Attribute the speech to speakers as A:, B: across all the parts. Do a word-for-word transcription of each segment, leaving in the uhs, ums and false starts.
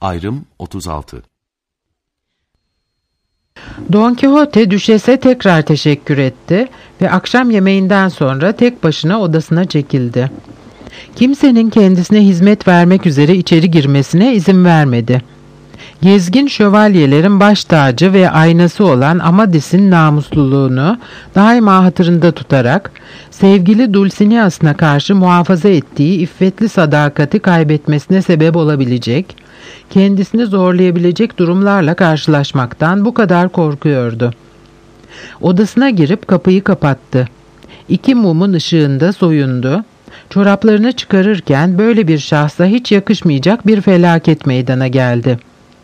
A: Ayrım otuz altı.
B: Don Quixote düşese tekrar teşekkür etti ve akşam yemeğinden sonra tek başına odasına çekildi. Kimsenin kendisine hizmet vermek üzere içeri girmesine izin vermedi. Gezgin şövalyelerin baş tacı ve aynası olan Amadis'in namusluluğunu daima hatırında tutarak sevgili Dulcineas'ına karşı muhafaza ettiği iffetli sadakati kaybetmesine sebep olabilecek, kendisini zorlayabilecek durumlarla karşılaşmaktan bu kadar korkuyordu. Odasına girip kapıyı kapattı. İki mumun ışığında soyundu. Çoraplarını çıkarırken böyle bir şahsa hiç yakışmayacak bir felaket meydana geldi.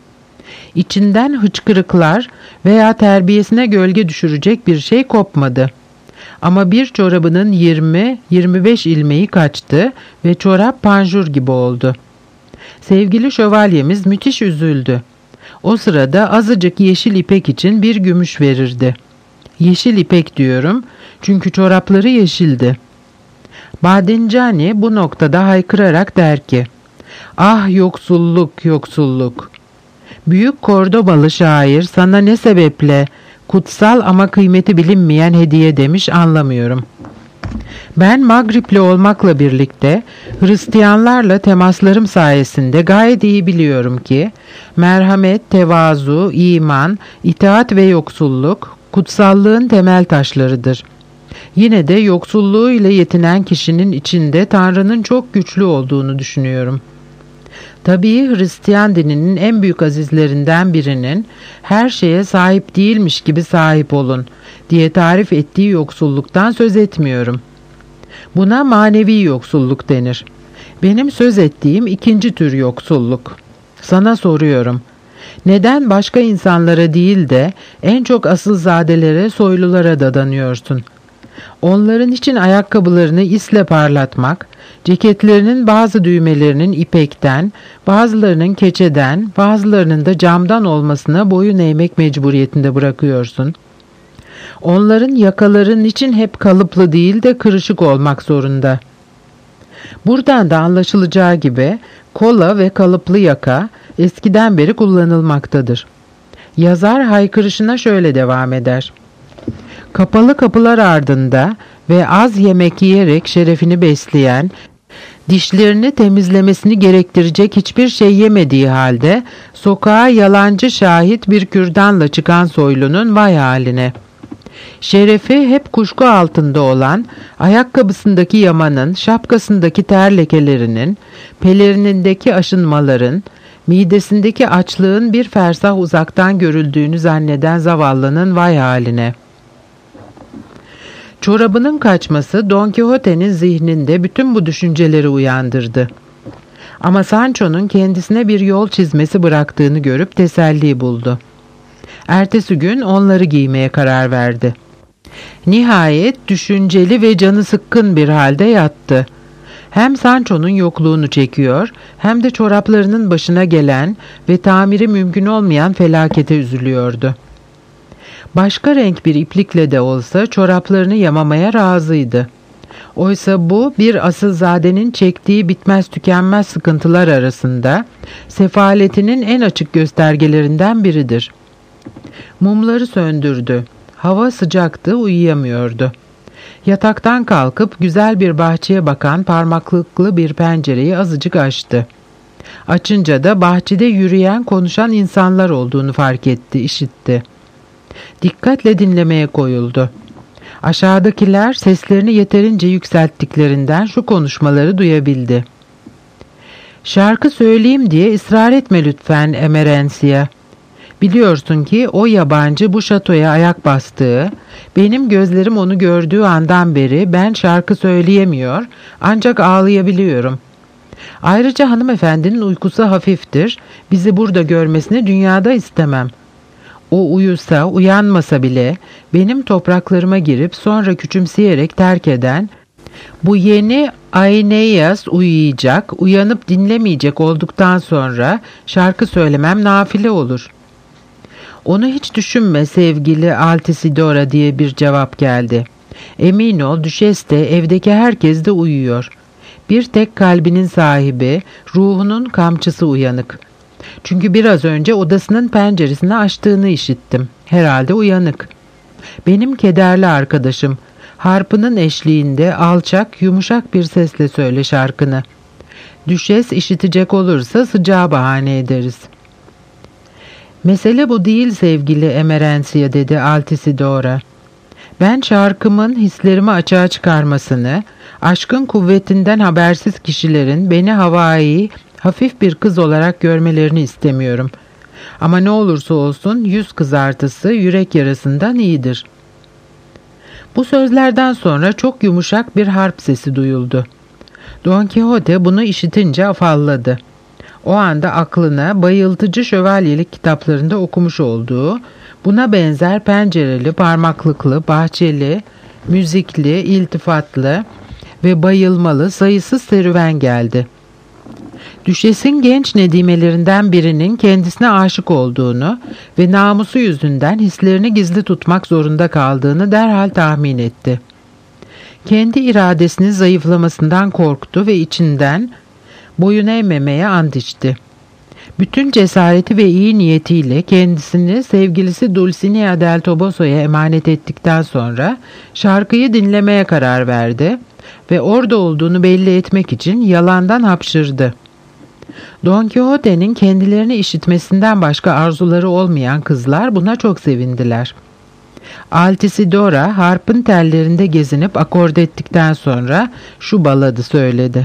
B: İçinden hıçkırıklar veya terbiyesine gölge düşürecek bir şey kopmadı. Ama bir çorabının yirmi yirmi beş ilmeği kaçtı ve çorap panjur gibi oldu. Sevgili şövalyemiz müthiş üzüldü. O sırada azıcık yeşil ipek için bir gümüş verirdi. Yeşil ipek diyorum çünkü çorapları yeşildi. Badencani bu noktada haykırarak der ki, "Ah yoksulluk, yoksulluk! Büyük Kordobalı şair sana ne sebeple kutsal ama kıymeti bilinmeyen hediye demiş anlamıyorum. Ben Magripli olmakla birlikte Hristiyanlarla temaslarım sayesinde gayet iyi biliyorum ki merhamet, tevazu, iman, itaat ve yoksulluk kutsallığın temel taşlarıdır. Yine de yoksulluğu ile yetinen kişinin içinde Tanrı'nın çok güçlü olduğunu düşünüyorum. Tabii Hristiyan dininin en büyük azizlerinden birinin her şeye sahip değilmiş gibi sahip olun diye tarif ettiği yoksulluktan söz etmiyorum. Buna manevi yoksulluk denir. Benim söz ettiğim ikinci tür yoksulluk. Sana soruyorum. Neden başka insanlara değil de en çok asılzadelere, soylulara dadanıyorsun? Onların için ayakkabılarını isle parlatmak, ceketlerinin bazı düğmelerinin ipekten, bazılarının keçeden, bazılarının da camdan olmasına boyun eğmek mecburiyetinde bırakıyorsun. Onların yakaların için hep kalıplı değil de kırışık olmak zorunda. Buradan da anlaşılacağı gibi kola ve kalıplı yaka eskiden beri kullanılmaktadır. Yazar haykırışına şöyle devam eder. Kapalı kapılar ardında ve az yemek yiyerek şerefini besleyen, dişlerini temizlemesini gerektirecek hiçbir şey yemediği halde sokağa yalancı şahit bir kürdanla çıkan soylunun vay haline. Şerefi hep kuşku altında olan, ayakkabısındaki yamanın, şapkasındaki ter lekelerinin, pelerinindeki aşınmaların, midesindeki açlığın bir fersah uzaktan görüldüğünü zanneden zavallının vay haline. Çorabının kaçması Don Quixote'nin zihninde bütün bu düşünceleri uyandırdı. Ama Sancho'nun kendisine bir yol çizmesi bıraktığını görüp teselli buldu. Ertesi gün onları giymeye karar verdi. Nihayet düşünceli ve canı sıkkın bir halde yattı. Hem Sancho'nun yokluğunu çekiyor, hem de çoraplarının başına gelen ve tamiri mümkün olmayan felakete üzülüyordu. Başka renk bir iplikle de olsa çoraplarını yamamaya razıydı. Oysa bu bir asılzadenin çektiği bitmez tükenmez sıkıntılar arasında sefaletinin en açık göstergelerinden biridir. Mumları söndürdü. Hava sıcaktı, uyuyamıyordu. Yataktan kalkıp güzel bir bahçeye bakan parmaklıklı bir pencereyi azıcık açtı. Açınca da bahçede yürüyen, konuşan insanlar olduğunu fark etti, işitti. Dikkatle dinlemeye koyuldu. Aşağıdakiler seslerini yeterince yükselttiklerinden şu konuşmaları duyabildi. "Şarkı söyleyeyim diye ısrar etme lütfen Emerencia. Biliyorsun ki o yabancı bu şatoya ayak bastığı, benim gözlerim onu gördüğü andan beri ben şarkı söyleyemiyor, ancak ağlayabiliyorum. Ayrıca hanımefendinin uykusu hafiftir, bizi burada görmesini dünyada istemem. O uyusa, uyanmasa bile benim topraklarıma girip sonra küçümseyerek terk eden, bu yeni Aeneas uyuyacak, uyanıp dinlemeyecek olduktan sonra şarkı söylemem nafile olur." "Onu hiç düşünme sevgili Altisidora," diye bir cevap geldi. "Emin ol, düşes de evdeki herkes de uyuyor. Bir tek kalbinin sahibi, ruhunun kamçısı uyanık. Çünkü biraz önce odasının penceresini açtığını işittim. Herhalde uyanık. Benim kederli arkadaşım, harpının eşliğinde alçak, yumuşak bir sesle söyle şarkını. Düşes işitecek olursa sıcağı bahane ederiz. Mesele bu değil sevgili Emerensiye, dedi Altisidora. Ben şarkımın hislerimi açığa çıkarmasını, aşkın kuvvetinden habersiz kişilerin beni havai, hafif bir kız olarak görmelerini istemiyorum. Ama ne olursa olsun yüz kızartısı yürek yarasından iyidir. Bu sözlerden sonra çok yumuşak bir harp sesi duyuldu. Don Quixote bunu işitince afalladı. O anda aklına bayıltıcı şövalyelik kitaplarında okumuş olduğu, buna benzer pencereli, parmaklıklı, bahçeli, müzikli, iltifatlı ve bayılmalı sayısız serüven geldi. Düşesin genç nedimelerinden birinin kendisine aşık olduğunu ve namusu yüzünden hislerini gizli tutmak zorunda kaldığını derhal tahmin etti. Kendi iradesinin zayıflamasından korktu ve içinden boyun eğmemeye ant içti. Bütün cesareti ve iyi niyetiyle kendisini sevgilisi Dulcinea del Toboso'ya emanet ettikten sonra şarkıyı dinlemeye karar verdi ve orada olduğunu belli etmek için yalandan hapşırdı. Don Quixote'nin kendilerini işitmesinden başka arzuları olmayan kızlar buna çok sevindiler. Altisidora harpın tellerinde gezinip akord ettikten sonra şu baladı söyledi.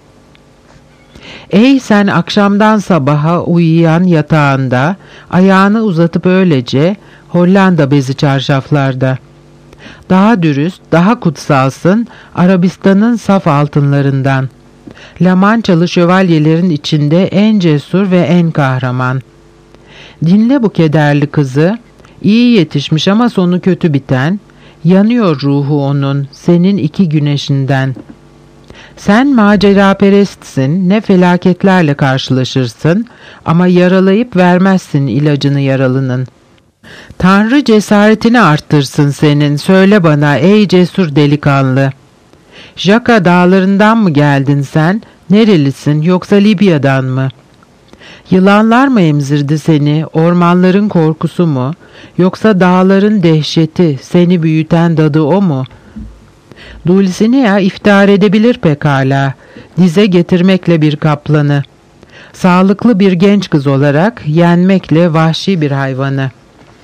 B: Ey sen akşamdan sabaha uyuyan yatağında, ayağını uzatıp öylece Hollanda bezi çarşaflarda. Daha dürüst, daha kutsalsın Arabistan'ın saf altınlarından. La Mançalı şövalyelerin içinde en cesur ve en kahraman. Dinle bu kederli kızı, iyi yetişmiş ama sonu kötü biten, yanıyor ruhu onun senin iki güneşinden. Sen maceraperestsin, ne felaketlerle karşılaşırsın ama yaralayıp vermezsin ilacını yaralının. Tanrı cesaretini arttırsın senin, söyle bana ey cesur delikanlı. Jaka dağlarından mı geldin sen, nerelisin yoksa Libya'dan mı? Yılanlar mı emzirdi seni, ormanların korkusu mu, yoksa dağların dehşeti, seni büyüten dadı o mu? Dulcinea iftihar edebilir pekala, dize getirmekle bir kaplanı. Sağlıklı bir genç kız olarak yenmekle vahşi bir hayvanı.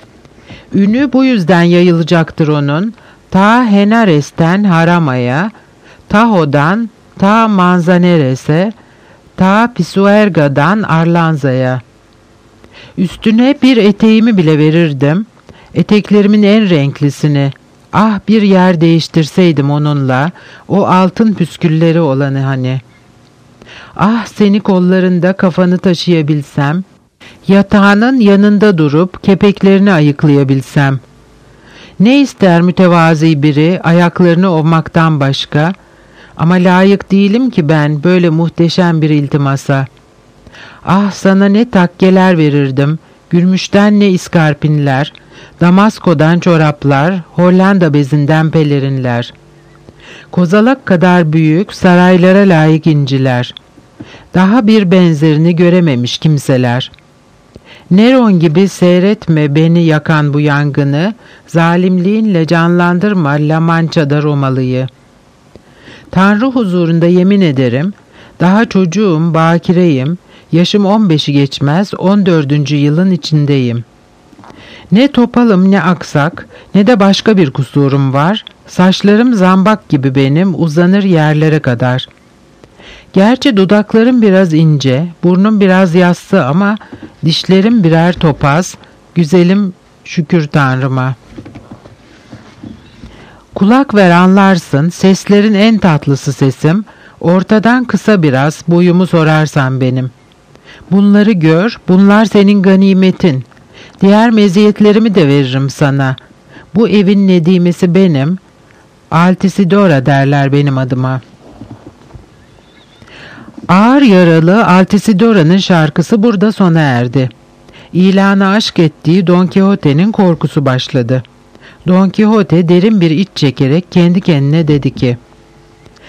B: Ünü bu yüzden yayılacaktır onun, ta Henares'ten Harama'ya, Taho'dan ta Manzaneres'e, ta Pisuerga'dan Arlanza'ya. Üstüne bir eteğimi bile verirdim, eteklerimin en renklisini. Ah bir yer değiştirseydim onunla, o altın püskülleri olanı hani. Ah seni kollarında kafanı taşıyabilsem, yatağının yanında durup kepeklerini ayıklayabilsem. Ne ister mütevazi biri ayaklarını ovmaktan başka, ama layık değilim ki ben böyle muhteşem bir iltimasa. Ah sana ne takkeler verirdim, gümüşten ne iskarpinler, Damasko'dan çoraplar, Hollanda bezinden pelerinler. Kozalak kadar büyük saraylara layık inciler. Daha bir benzerini görememiş kimseler. Neron gibi seyretme beni yakan bu yangını, zalimliğinle canlandırma La Mança'da Romalıyı. Tanrı huzurunda yemin ederim, daha çocuğum, bakireyim, yaşım on beşi geçmez, on dördüncü yılın içindeyim. Ne topalım ne aksak, ne de başka bir kusurum var, saçlarım zambak gibi benim uzanır yerlere kadar. Gerçi dudaklarım biraz ince, burnum biraz yassı ama dişlerim birer topaz, güzelim şükür Tanrıma. Kulak ver anlarsın, seslerin en tatlısı sesim, ortadan kısa biraz, boyumu sorarsan benim. Bunları gör, bunlar senin ganimetin. Diğer meziyetlerimi de veririm sana. Bu evin nedimesi benim, Altisidora derler benim adıma. Ağır yaralı Altisidora'nın şarkısı burada sona erdi. İlana aşk ettiği Don Quixote'nin korkusu başladı. Don Quixote derin bir iç çekerek kendi kendine dedi ki,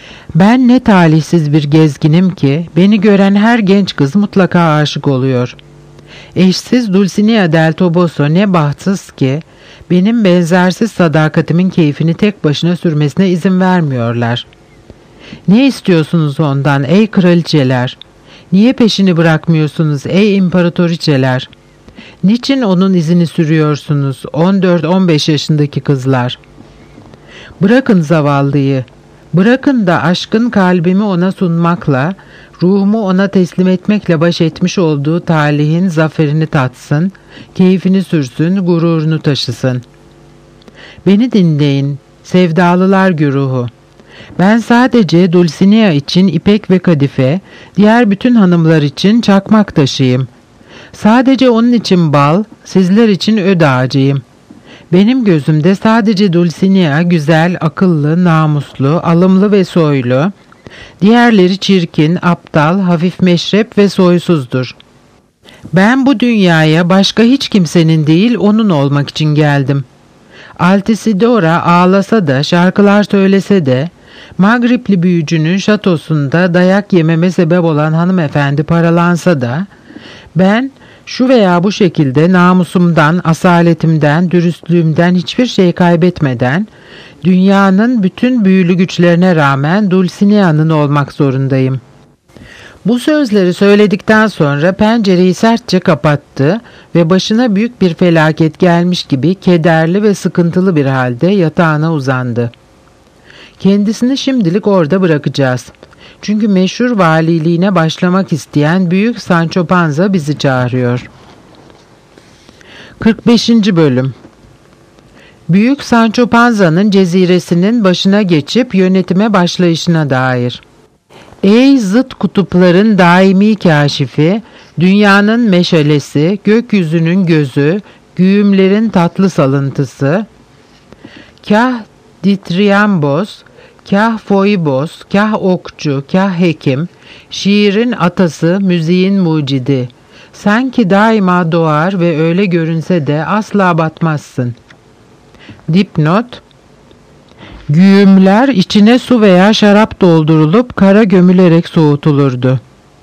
B: ben ne talihsiz bir gezginim ki beni gören her genç kız mutlaka aşık oluyor. Eşsiz Dulcinea del Toboso ne bahtsız ki benim benzersiz sadakatimin keyfini tek başına sürmesine izin vermiyorlar. Ne istiyorsunuz ondan ey kraliçeler? Niye peşini bırakmıyorsunuz ey imparatoriçeler? Niçin onun izini sürüyorsunuz on dört on beş yaşındaki kızlar? Bırakın zavallıyı, bırakın da aşkın kalbimi ona sunmakla, ruhumu ona teslim etmekle baş etmiş olduğu talihin zaferini tatsın, keyfini sürsün, gururunu taşısın. Beni dinleyin, sevdalılar güruhu. Ben sadece Dulcinea için ipek ve kadife, diğer bütün hanımlar için çakmak taşıyım. Sadece onun için bal, sizler için öd ağacıyım. Benim gözümde sadece Dulcinea güzel, akıllı, namuslu, alımlı ve soylu. Diğerleri çirkin, aptal, hafif meşrep ve soysuzdur. Ben bu dünyaya başka hiç kimsenin değil onun olmak için geldim. Altisidora ağlasa da, şarkılar söylese de, Mağripli büyücünün şatosunda dayak yememe sebep olan hanımefendi paralansa da, ben şu veya bu şekilde namusumdan, asaletimden, dürüstlüğümden hiçbir şey kaybetmeden, dünyanın bütün büyülü güçlerine rağmen Dulcinea'nın olmak zorundayım. Bu sözleri söyledikten sonra pencereyi sertçe kapattı ve başına büyük bir felaket gelmiş gibi kederli ve sıkıntılı bir halde yatağına uzandı. Kendisini şimdilik orada bırakacağız. Çünkü meşhur valiliğine başlamak isteyen Büyük Sancho Panza bizi çağırıyor. kırk beşinci Bölüm Büyük Sancho Panza'nın ceziresinin başına geçip yönetime başlayışına dair. Ey zıt kutupların daimi kâşifi, dünyanın meşalesi, gökyüzünün gözü, güğümlerin tatlı salıntısı, kah Ditriambos, kah Foibos, kah okçu, kah hekim, şiirin atası, müziğin mucidi. Sen ki daima doğar ve öyle görünse de asla batmazsın. Dipnot: güğümler içine su veya şarap doldurulup kara gömülerek soğutulurdu.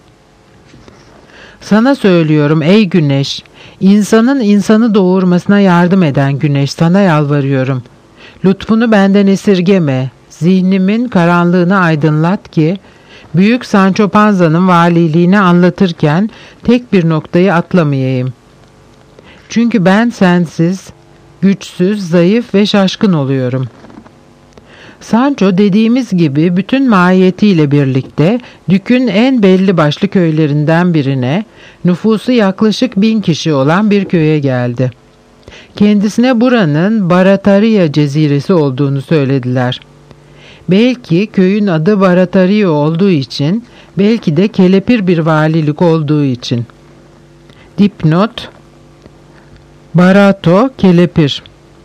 B: Sana söylüyorum ey güneş, insanın insanı doğurmasına yardım eden güneş, sana yalvarıyorum. Lütfunu benden esirgeme, zihnimin karanlığını aydınlat ki, Büyük Sancho Panza'nın valiliğini anlatırken tek bir noktayı atlamayayım. Çünkü ben sensiz, güçsüz, zayıf ve şaşkın oluyorum. Sancho dediğimiz gibi bütün mahiyetiyle birlikte Dük'ün en belli başlı köylerinden birine, nüfusu yaklaşık bin kişi olan bir köye geldi. Kendisine buranın Barataria Ceziresi olduğunu söylediler. Belki köyün adı Barataria olduğu için, belki de kelepir bir valilik olduğu için. Dipnot: Barato, kelepir.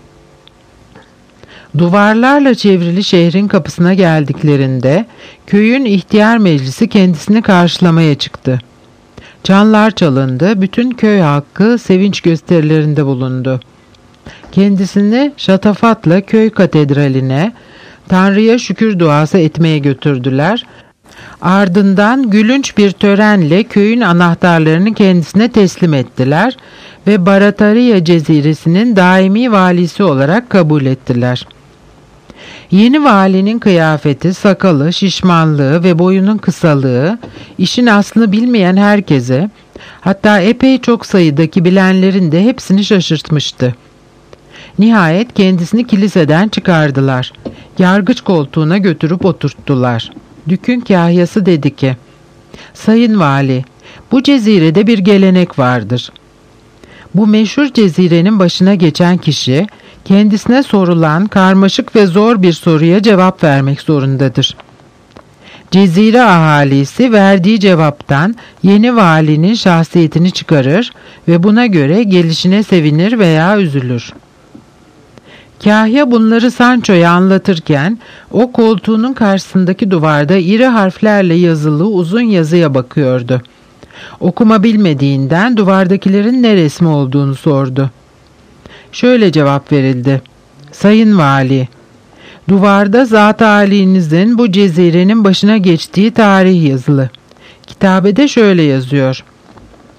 B: Duvarlarla çevrili şehrin kapısına geldiklerinde, köyün ihtiyar meclisi kendisini karşılamaya çıktı. Çanlar çalındı, bütün köy halkı sevinç gösterilerinde bulundu. Kendisini şatafatla köy katedraline, Tanrı'ya şükür duası etmeye götürdüler. Ardından gülünç bir törenle köyün anahtarlarını kendisine teslim ettiler ve Barataria Ceziresinin daimi valisi olarak kabul ettiler. Yeni valinin kıyafeti, sakalı, şişmanlığı ve boyunun kısalığı, işin aslını bilmeyen herkese, hatta epey çok sayıdaki bilenlerin de hepsini şaşırtmıştı. Nihayet kendisini kiliseden çıkardılar. Yargıç koltuğuna götürüp oturttular. Dük'ün kahyası dedi ki, "Sayın Vali, bu cezirede bir gelenek vardır. Bu meşhur cezirenin başına geçen kişi, kendisine sorulan karmaşık ve zor bir soruya cevap vermek zorundadır. Cezire ahalisi verdiği cevaptan yeni valinin şahsiyetini çıkarır ve buna göre gelişine sevinir veya üzülür." Kahya bunları Sancho'ya anlatırken o koltuğunun karşısındaki duvarda iri harflerle yazılı uzun yazıya bakıyordu. Okuma bilmediğinden duvardakilerin ne resmi olduğunu sordu. Şöyle cevap verildi: "Sayın Vali, duvarda zat-ı âlinizin bu cezirenin başına geçtiği tarih yazılı. Kitabede şöyle yazıyor: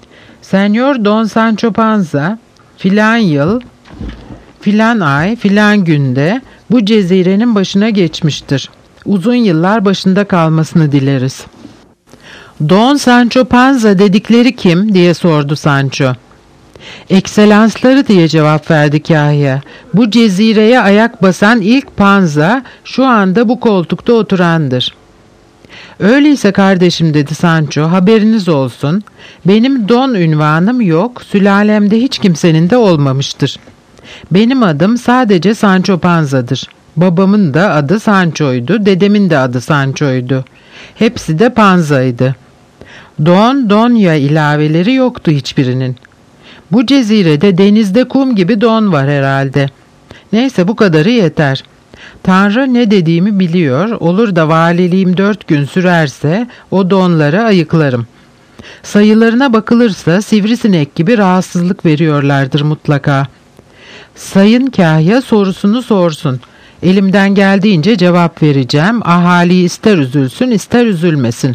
B: Senyor Don Sancho Panza filan yıl, filan ay, filan günde bu cezirenin başına geçmiştir. Uzun yıllar başında kalmasını dileriz. Don Sancho Panza dedikleri kim diye sordu Sancho. Ekselansları diye cevap verdi kahya. Bu cezireye ayak basan ilk Panza şu anda bu koltukta oturandır. Öyleyse kardeşim dedi Sancho, haberiniz olsun. Benim Don ünvanım yok, sülalemde hiç kimsenin de olmamıştır. Benim adım sadece Sancho Panza'dır. Babamın da adı Sancho'ydu, dedemin de adı Sancho'ydu. Hepsi de Panza'ydı. Don, Donya ilaveleri yoktu hiçbirinin. Bu cezirede denizde kum gibi don var herhalde. Neyse bu kadarı yeter. Tanrı ne dediğimi biliyor, olur da valiliğim dört gün sürerse o donları ayıklarım. Sayılarına bakılırsa sivrisinek gibi rahatsızlık veriyorlardır mutlaka. Sayın kahya sorusunu sorsun. Elimden geldiğince cevap vereceğim. Ahali ister üzülsün ister üzülmesin.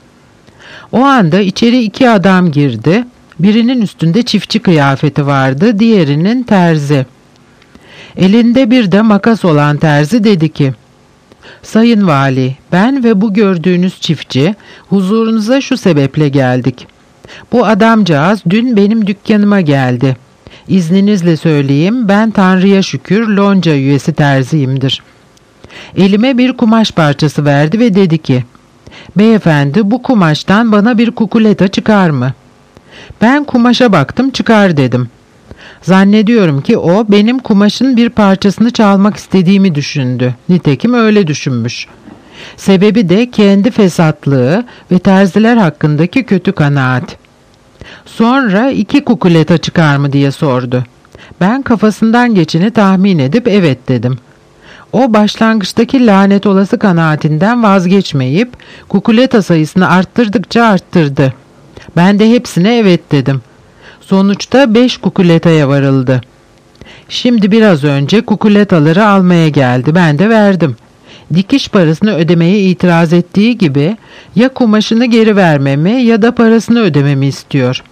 B: O anda içeri iki adam girdi. Birinin üstünde çiftçi kıyafeti vardı, diğerinin terzi. Elinde bir de makas olan terzi dedi ki, Sayın Vali, ben ve bu gördüğünüz çiftçi huzurunuza şu sebeple geldik. Bu adamcağız dün benim dükkanıma geldi. İzninizle söyleyeyim, ben Tanrı'ya şükür lonca üyesi terziyimdir. Elime bir kumaş parçası verdi ve dedi ki, beyefendi bu kumaştan bana bir kukuleta çıkar mı? Ben kumaşa baktım, çıkar dedim. Zannediyorum ki o benim kumaşın bir parçasını çalmak istediğimi düşündü. Nitekim öyle düşünmüş. Sebebi de kendi fesatlığı ve terziler hakkındaki kötü kanaat. Sonra iki kukuleta çıkar mı diye sordu. Ben kafasından geçeni tahmin edip evet dedim. O başlangıçtaki lanet olası kanaatinden vazgeçmeyip kukuleta sayısını arttırdıkça arttırdı. Ben de hepsine evet dedim. Sonuçta beş kukuletaya varıldı. Şimdi biraz önce kukuletaları almaya geldi. Ben de verdim. Dikiş parasını ödemeye itiraz ettiği gibi ya kumaşını geri vermemi ya da parasını ödememi istiyor.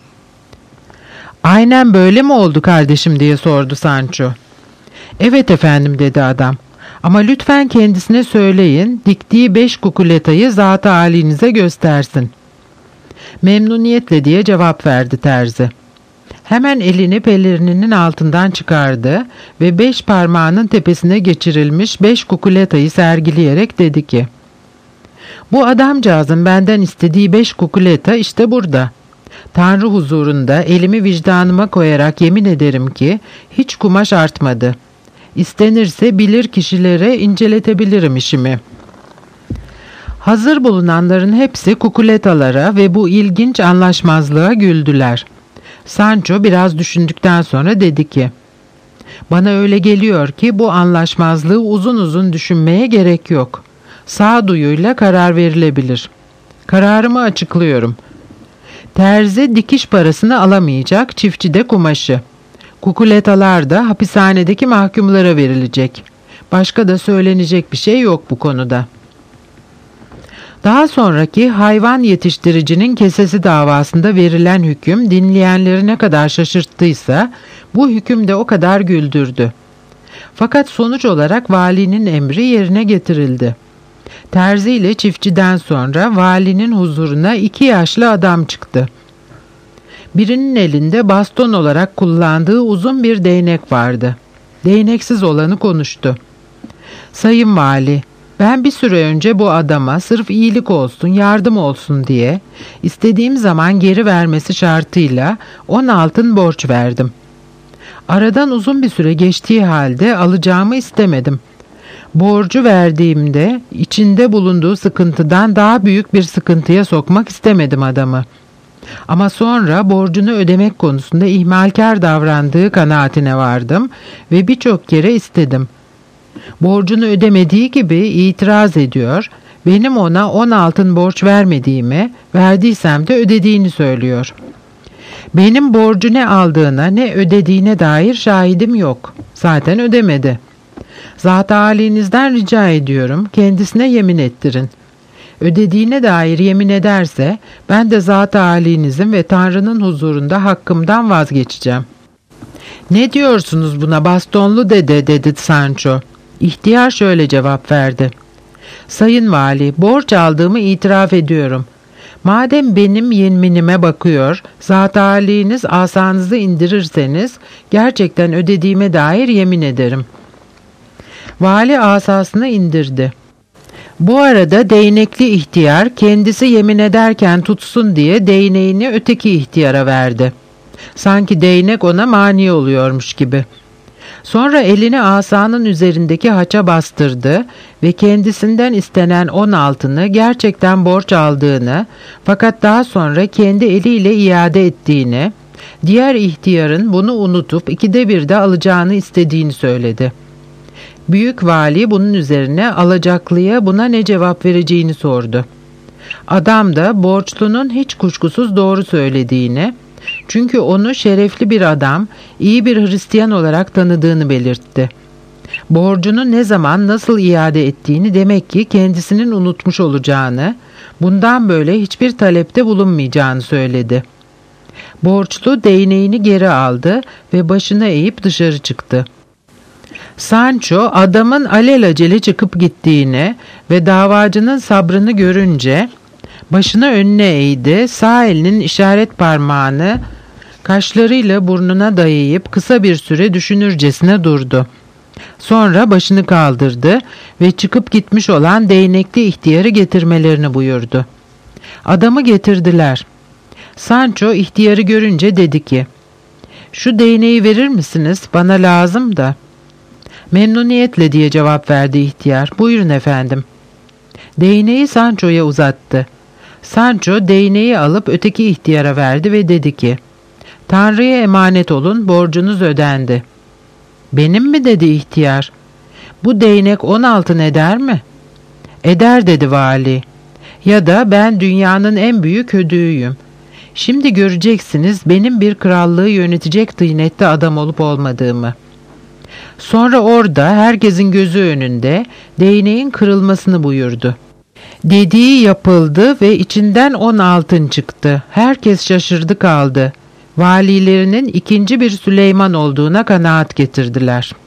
B: Aynen böyle mi oldu kardeşim diye sordu Sancho. Evet efendim dedi adam. Ama lütfen kendisine söyleyin, diktiği beş kukuletayı zat-ı halinize göstersin. Memnuniyetle diye cevap verdi terzi. Hemen elini pelerininin altından çıkardı ve beş parmağının tepesine geçirilmiş beş kukuletayı sergileyerek dedi ki, bu adamcağızın benden istediği beş kukuleta işte burada. Tanrı huzurunda elimi vicdanıma koyarak yemin ederim ki hiç kumaş artmadı. İstenirse bilir kişilere inceletebilirim işimi. Hazır bulunanların hepsi kukuletalara ve bu ilginç anlaşmazlığa güldüler. Sancho biraz düşündükten sonra dedi ki, bana öyle geliyor ki bu anlaşmazlığı uzun uzun düşünmeye gerek yok. Sağduyuyla karar verilebilir. Kararımı açıklıyorum. Terzi dikiş parasını alamayacak, çiftçi de kumaşı. Kukuletalar da hapishanedeki mahkumlara verilecek. Başka da söylenecek bir şey yok bu konuda. Daha sonraki hayvan yetiştiricinin kesesi davasında verilen hüküm dinleyenleri ne kadar şaşırttıysa bu hüküm de o kadar güldürdü. Fakat sonuç olarak valinin emri yerine getirildi. Terzi ile çiftçiden sonra valinin huzuruna iki yaşlı adam çıktı. Birinin elinde baston olarak kullandığı uzun bir değnek vardı. Değneksiz olanı konuştu. Sayın vali, ben bir süre önce bu adama sırf iyilik olsun, yardım olsun diye istediğim zaman geri vermesi şartıyla on altın borç verdim. Aradan uzun bir süre geçtiği halde alacağımı istemedim. Borcu verdiğimde içinde bulunduğu sıkıntıdan daha büyük bir sıkıntıya sokmak istemedim adamı. Ama sonra borcunu ödemek konusunda ihmalkar davrandığı kanaatine vardım ve birçok kere istedim. Borcunu ödemediği gibi itiraz ediyor, benim ona on altın borç vermediğimi, verdiysem de ödediğini söylüyor. Benim borcu ne aldığına ne ödediğine dair şahidim yok. Zaten ödemedi. Zat-ı halinizden rica ediyorum, kendisine yemin ettirin. ödediğine dair yemin ederse ben de zat-ı âlinizin ve Tanrı'nın huzurunda hakkımdan vazgeçeceğim. Ne diyorsunuz buna bastonlu dede, dedi Sancho. İhtiyar şöyle cevap verdi. Sayın vali, borç aldığımı itiraf ediyorum. Madem benim yeminime bakıyor, zat-ı âliniz asanızı indirirseniz gerçekten ödediğime dair yemin ederim. Vali asasını indirdi. Bu arada değnekli ihtiyar kendisi yemin ederken tutsun diye değneğini öteki ihtiyara verdi. Sanki değnek ona mani oluyormuş gibi. Sonra elini asanın üzerindeki haça bastırdı ve kendisinden istenen on altını gerçekten borç aldığını fakat daha sonra kendi eliyle iade ettiğini, diğer ihtiyarın bunu unutup ikide bir de alacağını istediğini söyledi. Büyük vali bunun üzerine alacaklıya buna ne cevap vereceğini sordu. Adam da borçlunun hiç kuşkusuz doğru söylediğini, çünkü onu şerefli bir adam, iyi bir Hristiyan olarak tanıdığını belirtti. Borcunu ne zaman nasıl iade ettiğini demek ki kendisinin unutmuş olacağını, bundan böyle hiçbir talepte bulunmayacağını söyledi. Borçlu değneğini geri aldı ve başını eğip dışarı çıktı. Sancho adamın alelacele çıkıp gittiğini ve davacının sabrını görünce başını önüne eğdi, sağ elinin işaret parmağını kaşlarıyla burnuna dayayıp kısa bir süre düşünürcesine durdu. Sonra başını kaldırdı ve çıkıp gitmiş olan değnekli ihtiyarı getirmelerini buyurdu. Adamı getirdiler. Sancho ihtiyarı görünce dedi ki, "Şu değneği verir misiniz? Bana lazım da." "Memnuniyetle," diye cevap verdi ihtiyar. "Buyurun efendim." Değneği Sancho'ya uzattı. Sancho değneği alıp öteki ihtiyara verdi ve dedi ki, "Tanrı'ya emanet olun, borcunuz ödendi." "Benim mi?" dedi ihtiyar. "Bu değnek on altın eder mi?" "Eder," dedi vali. "Ya da ben dünyanın en büyük ödüğüyüm. Şimdi göreceksiniz benim bir krallığı yönetecek tıynette adam olup olmadığımı." Sonra orada herkesin gözü önünde değneğin kırılmasını buyurdu. Dediği yapıldı ve içinden on altın çıktı. Herkes şaşırdı kaldı. Valilerinin ikinci bir Süleyman olduğuna kanaat getirdiler.